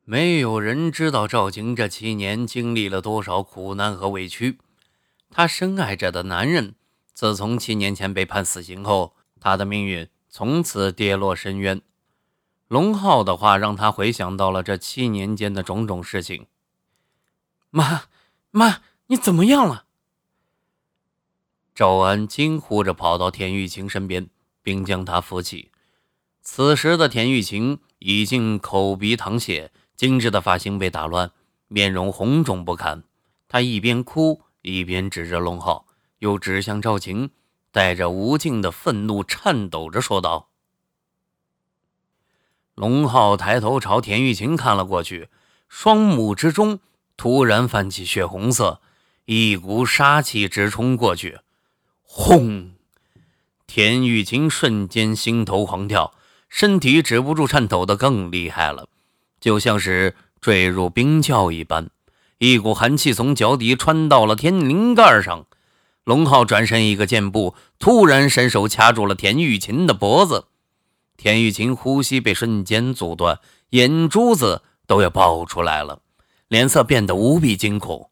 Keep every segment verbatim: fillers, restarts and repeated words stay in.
没有人知道赵晴这七年经历了多少苦难和委屈。她深爱着的男人，自从七年前被判死刑后，他的命运从此跌落深渊。龙浩的话让他回想到了这七年间的种种事情。 妈，妈，你怎么样了？ 赵安惊呼着跑到田玉晴身边，并将她扶起。此时的田玉晴已经口鼻淌血，精致的发型被打乱，面容红肿不堪。她一边哭一边指着龙浩，又指向赵晴，带着无尽的愤怒，颤抖着说道。龙浩抬头朝田玉晴看了过去，双目之中突然泛起血红色，一股杀气直冲过去。轰！田玉晴瞬间心头狂跳，身体止不住颤抖得更厉害了，就像是坠入冰窖一般，一股寒气从脚底穿到了天灵盖上。龙浩转身一个箭步，突然伸手掐住了田玉晴的脖子。田玉晴呼吸被瞬间阻断，眼珠子都要爆出来了，脸色变得无比惊恐。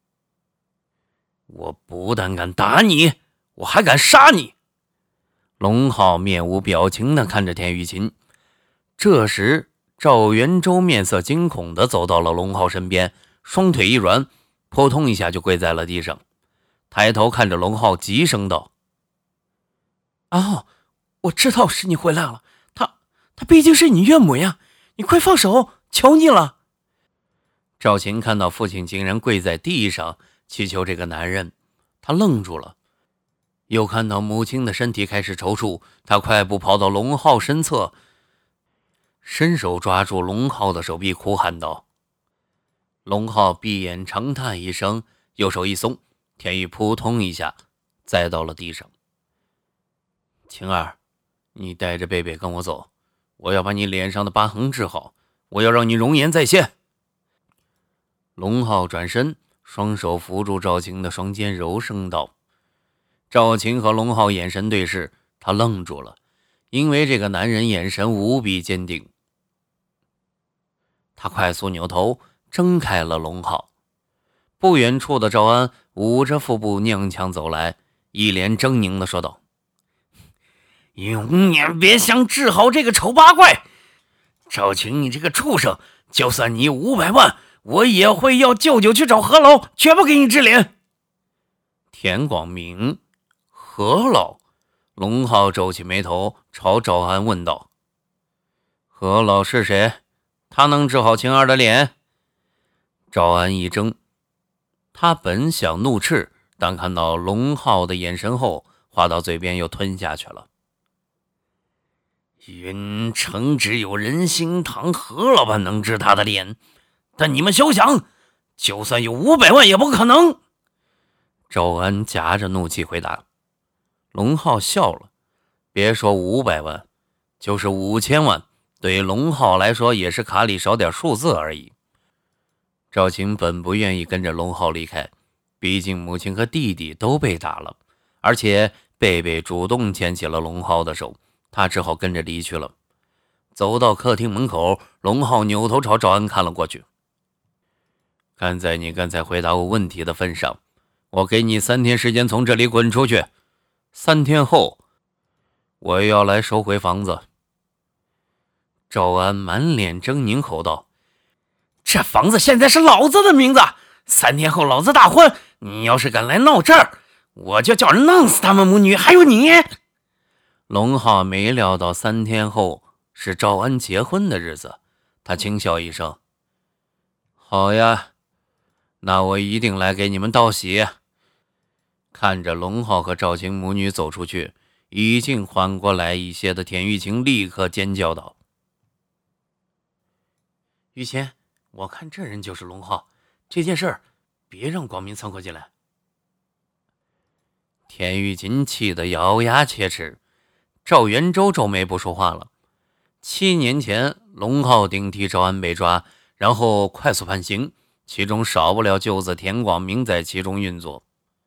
我不但敢打你，我还敢杀你！龙浩面无表情地看着田玉晴。这时赵元周面色惊恐地走到了龙浩身边，双腿一软，扑通一下就跪在了地上，抬头看着龙浩，急声道： 哦，我知道是你回来了，他他毕竟是你岳母呀，你快放手，求你了。 赵晴看到父亲竟然跪在地上祈求这个男人，他愣住了，又看到母亲的身体开始抽搐，他快步跑到龙浩身侧，伸手抓住龙浩的手臂，哭喊道。龙浩闭眼长叹一声，右手一松，田玉扑通一下栽到了地上。晴儿，你带着贝贝跟我走，我要把你脸上的疤痕治好，我要让你容颜再现。龙浩转身，双手扶住赵晴的双肩，柔声道。赵晴和龙浩眼神对视，他愣住了，因为这个男人眼神无比坚定。他快速扭头睁开了龙浩。不远处的赵安捂着腹部踉跄走来，一脸狰狞地说道：永远别想治好这个丑八怪！赵晴，你这个畜生，就算你有五百万，我也会要舅舅去找何老，绝不给你治脸。田广明，何老？龙浩皱起眉头，朝赵安问道：何老是谁？他能治好晴儿的脸？赵安一怔，他本想怒斥，但看到龙浩的眼神后，话到嘴边又吞下去了。云城只有仁心堂何老板能治他的脸，但你们休想，就算有五百万也不可能。赵安夹着怒气回答。龙浩笑了，别说五百万，就是五千万，对龙浩来说也是卡里少点数字而已。赵晴本不愿意跟着龙浩离开，毕竟母亲和弟弟都被打了，而且贝贝主动牵起了龙浩的手，他只好跟着离去了。走到客厅门口，龙浩扭头朝赵安看了过去。看在你刚才回答我问题的份上，我给你三天时间从这里滚出去，三天后我要来收回房子。赵安满脸狰狞吼道：这房子现在是老子的名字，三天后老子大婚，你要是敢来闹这儿，我就叫人弄死他们母女，还有你。龙浩没料到三天后是赵安结婚的日子，他轻笑一声：好呀，那我一定来给你们道喜。看着龙浩和赵晴母女走出去，已经缓过来一些的田玉晴立刻尖叫道：玉琴，我看这人就是龙浩，这件事别让光明掺和进来。田玉琴气得咬牙切齿。赵元周皱眉不说话了。七年前龙浩顶替赵安被抓，然后快速判刑，其中少不了舅子田广明在其中运作。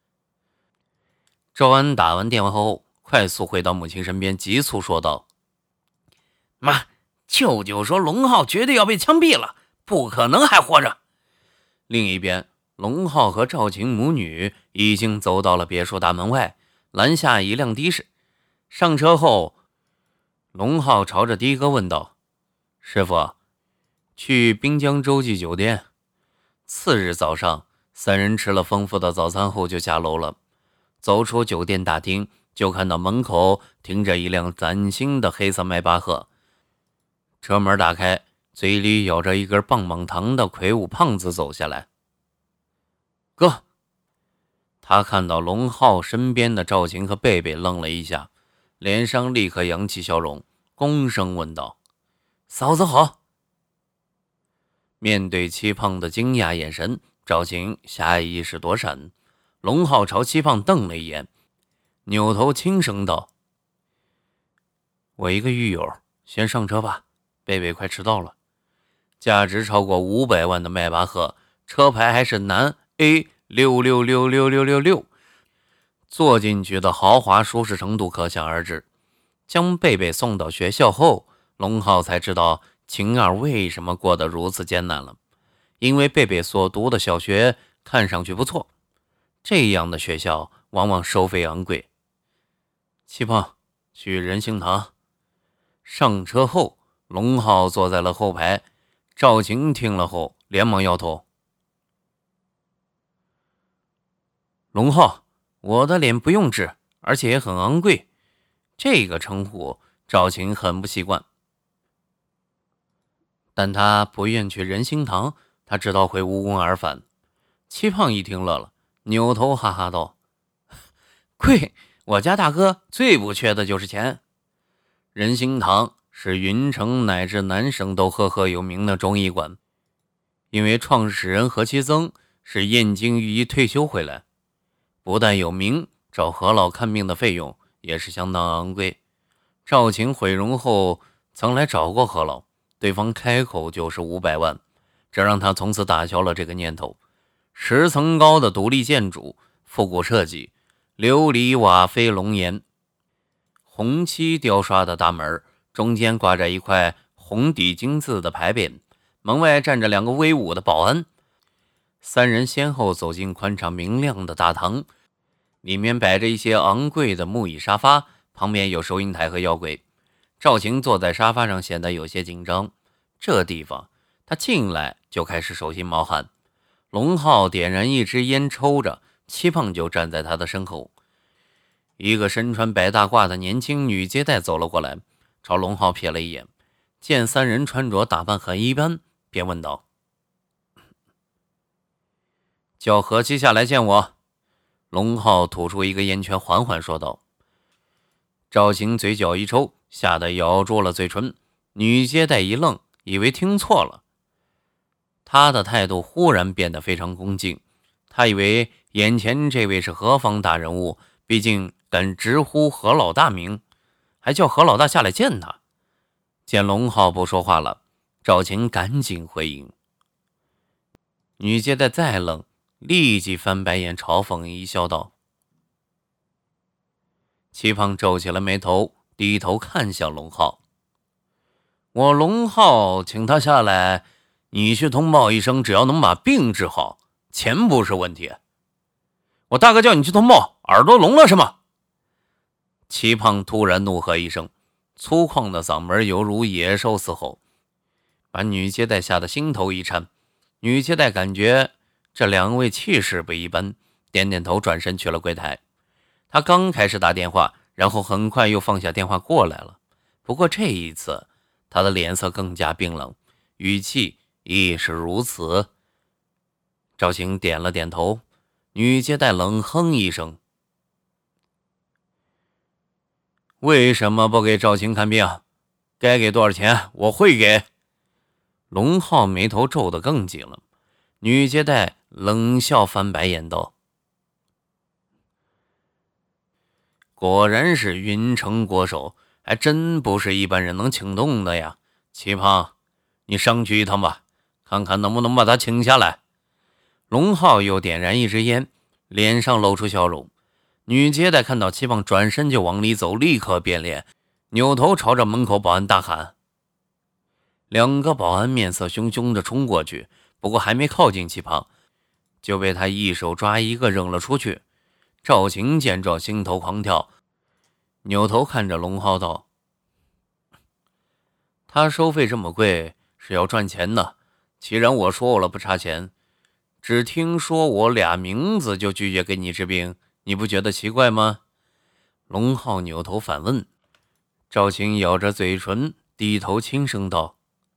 赵安打完电话后快速回到母亲身边，急促说道：妈，舅舅说龙浩绝对要被枪毙了， 不可能还活着。另一边，龙浩和赵晴母女已经走到了别墅大门外，拦下一辆的士。上车后，龙浩朝着的哥问道：“师傅，去滨江洲际酒店。”次日早上，三人吃了丰富的早餐后就下楼了。走出酒店大厅，就看到门口停着一辆崭新的黑色迈巴赫。车门打开，嘴里咬着一根棒棒糖的魁梧胖子走下来。哥，他看到龙浩身边的赵晴和贝贝，愣了一下，脸上立刻扬起笑容，躬声问道：“嫂子好。”面对七胖的惊讶眼神，赵晴下意识躲闪。龙浩朝七胖瞪了一眼，扭头轻声道：“我一个狱友，先上车吧，贝贝快迟到了。”价值超过五百万的迈巴赫，车牌还是南 A 六六六六六六六，坐进去的豪华舒适程度可想而知。将贝贝送到学校后，龙浩才知道晴儿为什么过得如此艰难了。因为贝贝所读的小学看上去不错，这样的学校往往收费昂贵。七胖，去人行堂。上车后，龙浩坐在了后排。赵晴听了后连忙摇头：“龙浩，我的脸不用治，而且也很昂贵。”这个称呼赵晴很不习惯，但他不愿去人行堂，他知道会无功而返。七胖一听乐了，扭头哈哈道：“贵，我家大哥最不缺的就是钱。”人行堂是云城乃至南省都赫赫有名的中医馆，因为创始人何其曾是燕京御医退休回来，不但有名，找何老看病的费用也是相当昂贵。赵晴毁容后曾来找过何老，对方开口就是五百万，这让他从此打消了这个念头。十层高的独立建筑，复古设计，琉璃瓦飞龙檐，红漆雕刷的大门，中间挂着一块红底金字的牌匾，门外站着两个威武的保安。三人先后走进宽敞明亮的大堂，里面摆着一些昂贵的木椅沙发，旁边有收银台和药柜。赵晴坐在沙发上显得有些紧张，这地方他进来就开始手心冒汗。龙浩点燃一支烟抽着，七胖就站在他的身后。一个身穿白大褂的年轻女接待走了过来，朝龙浩瞥了一眼，见三人穿着打扮很一般，便问道：“叫何七下来见我。”龙浩吐出一个烟圈，缓缓说道。赵晴嘴角一抽，吓得咬住了嘴唇。女接待一愣，以为听错了。她的态度忽然变得非常恭敬，她以为眼前这位是何方大人物，毕竟敢直呼何老大名，还叫何老大下来见他。见龙浩不说话了，赵晴赶紧回应。女接待再愣，立即翻白眼嘲讽一笑道：“七胖皱起了眉头，低头看向龙浩。我龙浩请他下来，你去通报一声，只要能把病治好，钱不是问题。我大哥叫你去通报，耳朵聋了是吗？”七胖突然怒喝一声，粗犷的嗓门犹如野兽嘶吼，把女接待吓得心头一颤。女接待感觉这两位气势不一般，点点头转身去了柜台。他刚开始打电话，然后很快又放下电话过来了。不过这一次他的脸色更加冰冷，语气亦是如此。赵晴点了点头，女接待冷哼一声：“为什么不给赵晴看病？该给多少钱我会给。”龙浩眉头皱得更紧了。女接待冷笑翻白眼道：“果然是云城国手，还真不是一般人能请动的呀。七胖，你上去一趟吧，看看能不能把他请下来。”龙浩又点燃一支烟，脸上露出笑容。女接待看到七胖转身就往里走，立刻变脸，扭头朝着门口保安大喊：“ 两个保安面色凶凶地冲过去，不过还没靠近齐胖，就被他一手抓一个扔了出去。赵晴见状心头狂跳，扭头看着龙浩道：他收费这么贵是要赚钱的，既然我说了不差钱，只听说我俩名字就拒绝给你治病，你不觉得奇怪吗？龙浩扭头反问。赵晴咬着嘴唇，低头轻声道：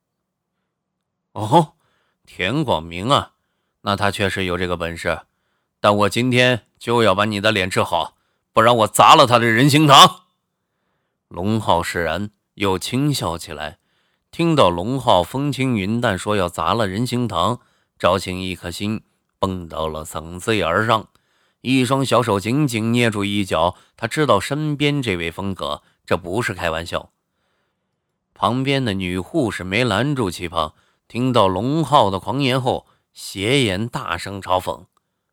哦，田广明啊，那他确实有这个本事，但我今天就要把你的脸治好，不然我砸了他的人心堂。龙浩释然，又轻笑起来。听到龙浩风轻云淡说要砸了人心堂，赵晴一颗心蹦到了嗓子眼上，一双小手紧紧捏住衣角。他知道身边这位风哥这不是开玩笑。旁边的女护士没拦住齐胖，听到龙浩的狂言后，斜眼大声嘲讽。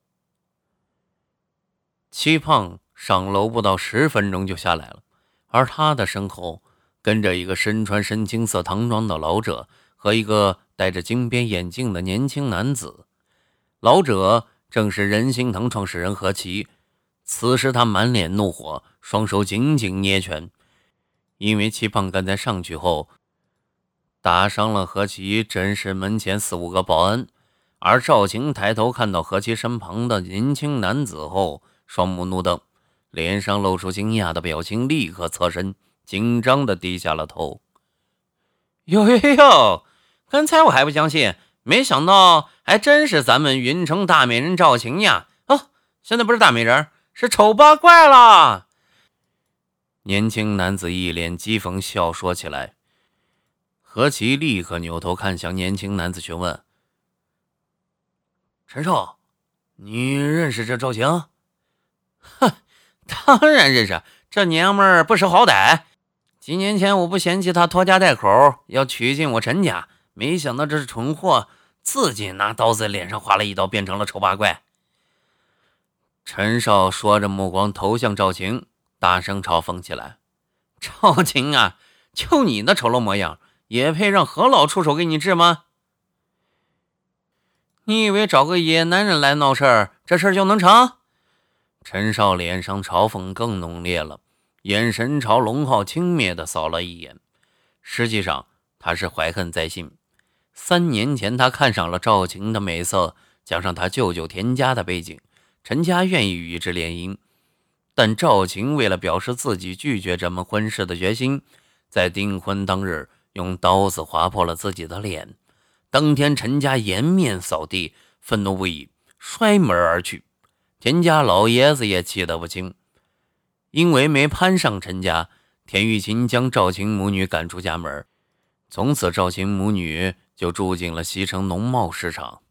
齐胖上楼不到十分钟就下来了，而他的身后跟着一个身穿深青色唐装的老者和一个戴着金边眼镜的年轻男子。老者正是人心堂创始人何其，此时他满脸怒火，双手紧紧捏拳。因为齐胖刚才上去后打伤了何其诊室门前四五个保安，而赵晴抬头看到何其身旁的年轻男子后，双目怒瞪，脸上露出惊讶的表情，立刻侧身紧张地低下了头。哟哟哟，刚才我还不相信，没想到还真是咱们云城大美人赵晴呀！哦，现在不是大美人，是丑八怪了。年轻男子一脸讥讽笑说起来。何其立刻扭头看向年轻男子询问：陈少，你认识这赵晴？哼，当然认识，这娘们儿不识好歹。几年前我不嫌弃她拖家带口要娶进我陈家，没想到这是蠢货自己拿刀在脸上划了一刀，变成了丑八怪。陈少说着，目光投向赵晴，大声嘲讽起来：赵晴啊，就你那丑陋模样，也配让何老出手给你治吗？你以为找个野男人来闹事儿，这事儿就能成？陈少脸上嘲讽更浓烈了，眼神朝龙浩轻蔑地扫了一眼。实际上他是怀恨在心。三年前他看上了赵晴的美色，加上他舅舅田家的背景，陈家愿意与之联姻。但赵晴为了表示自己拒绝这门婚事的决心，在订婚当日用刀子划破了自己的脸。当天陈家颜面扫地，愤怒不已，摔门而去。田家老爷子也气得不轻，因为没攀上陈家，田玉琴将赵晴母女赶出家门，从此赵晴母女就住进了西城农贸市场。